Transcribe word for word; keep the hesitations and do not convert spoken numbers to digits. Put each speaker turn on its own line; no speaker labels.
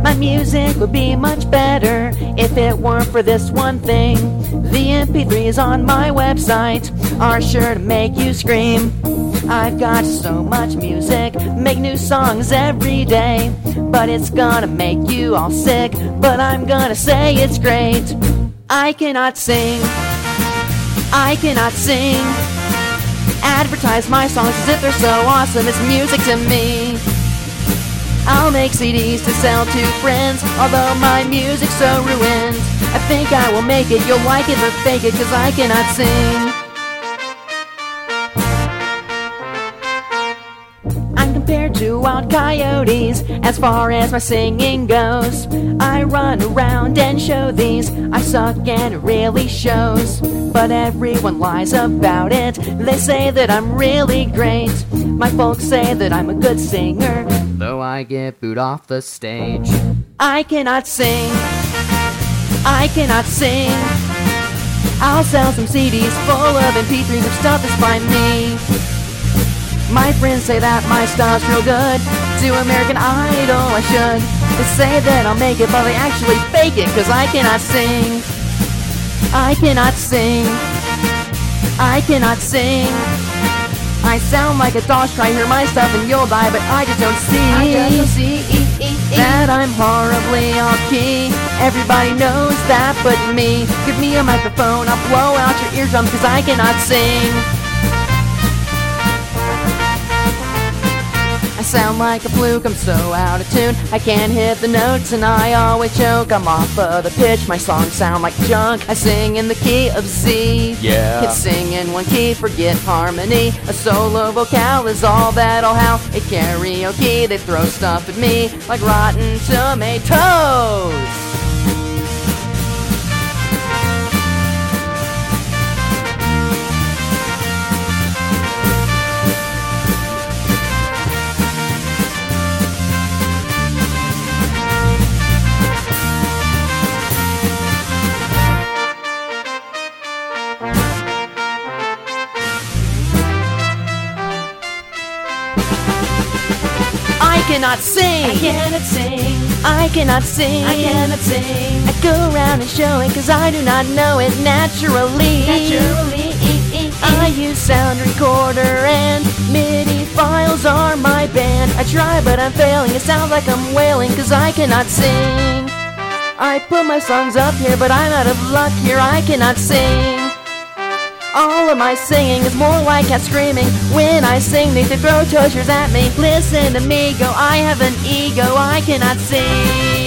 My music would be much better if it weren't for this one thing. The M P threes on my website are sure to make you scream. I've got so much music, make new songs every day, but it's gonna make you all sick, but I'm gonna say it's great. I cannot sing, I cannot sing, advertise my songs as if they're so awesome, it's music to me. I'll make C Ds to sell to friends, although my music's so ruined. I think I will make it, you'll like it but fake it, cause I cannot sing. I'm compared to wild coyotes as far as my singing goes. I run around and show these, I suck and it really shows. But everyone lies about it, they say that I'm really great. My folks say that I'm a good singer, though I get booed off the stage. I cannot sing, I cannot sing. I'll sell some C Ds full of M P threes of stuff that's by me. My friends say that my stuff's real good, to American Idol I should. They say that I'll make it, but they actually fake it, cause I cannot sing. I cannot sing, I cannot sing. I sound like a dog, try hear my stuff and you'll die, but I just don't see,
I just don't see
that I'm horribly off key. Everybody knows that but me. Give me a microphone, I'll blow out your eardrums, cause I cannot sing. I sound like a fluke, I'm so out of tune. I can't hit the notes and I always choke. I'm off of the pitch, my songs sound like junk. I sing in the key of C.
Yeah.
Can sing in one key, forget harmony. A solo vocale is all that'll help. At karaoke, they throw stuff at me like rotten tomatoes. I cannot sing,
I cannot sing,
I cannot sing,
I cannot sing.
I go around and show it cause I do not know it naturally.
Naturally,
I use sound recorder and MIDI files are my band. I try but I'm failing, it sounds like I'm wailing cause I cannot sing. I put my songs up here but I'm out of luck here, I cannot sing. All of my singing is more like cats screaming. When I sing, they throw toasters at me. Listen to me go, I have an ego, I cannot sing.